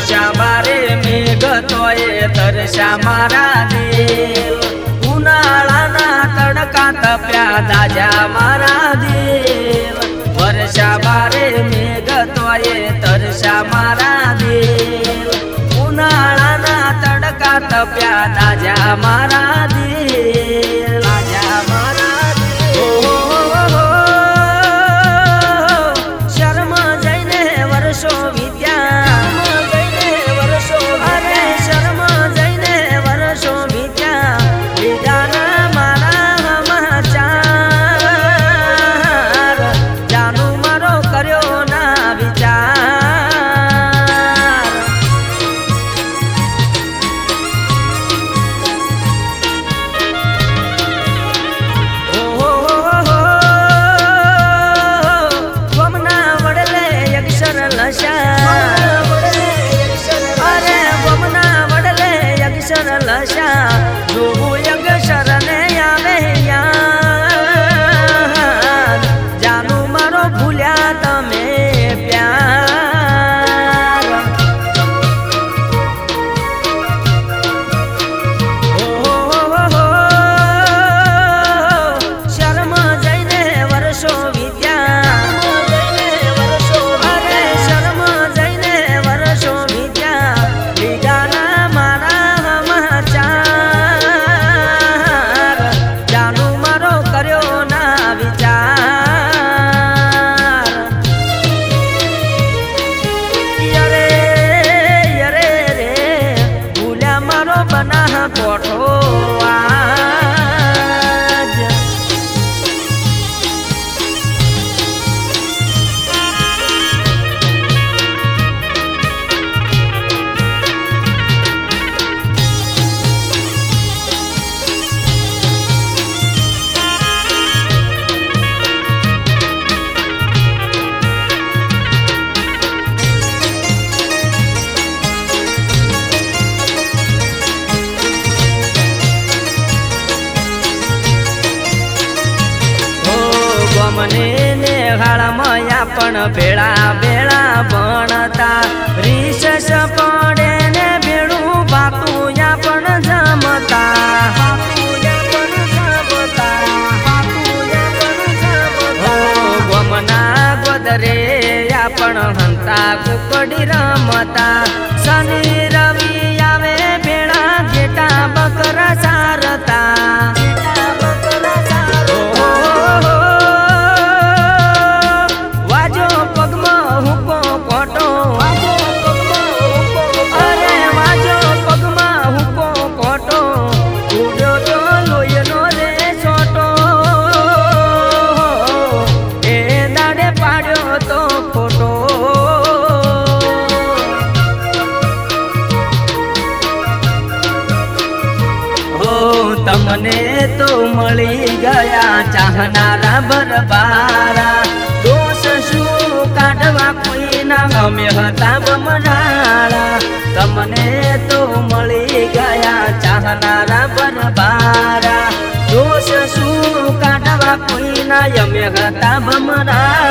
વર્ષા બારે મેઘ તોય તરસ્યા મારા દેવ ઉનાળાના તડકા તપ્યા દાજા મારા દેવ વર્ષા બારે મેઘ તોય તરસ્યા મારા દેવ ઉનાળાના તડકા તપ્યા દાજા મારા દેવ દાજા મારા દેવ શર્મ જઈને વર્ષો વિદ્યા અરે શર્મ જઈને વર્ષો વિદ્યા લીધાના મારા સમાચાર જાનું મારો કર્યો ના વિચાર ગમના વડલે અક્ષર લશા અરે ગમના વડલે અક્ષર લશા જોવું અક્ષર ને આવે યાદ જાનું મારો ભૂલ્યા તમે પ્યાર શર્મ જઈને વર્ષો વિદ્યા અરે શર્મ જઈને વર્ષો વિદ્યા લીધાના મારા સમાચાર જાનું મારો કર્યો ના વિચાર યરે યરે રે ભૂલ્યા મારો બના કોઠો આજ મને નેહાળમયા પણ ભેળા ભેળા ભણતા રીસસ પડે ને ભેળું બાતુયા પણ જમતા ગમના ગોદરે પણ હંતા કુકડી રમતા શનિ રવિ આવે ભેળા ઘેટા બકરા સારતા તમને તો મળી ગયા ચાહનારા બરબારા દોષ શું કાઢવા કોઈના અમે હતા બમરાળા તમને તો મળી ગયા ચાહનારા બરબારા દોષ શું કાઢવા કોઈના અમે હતા બમરાળા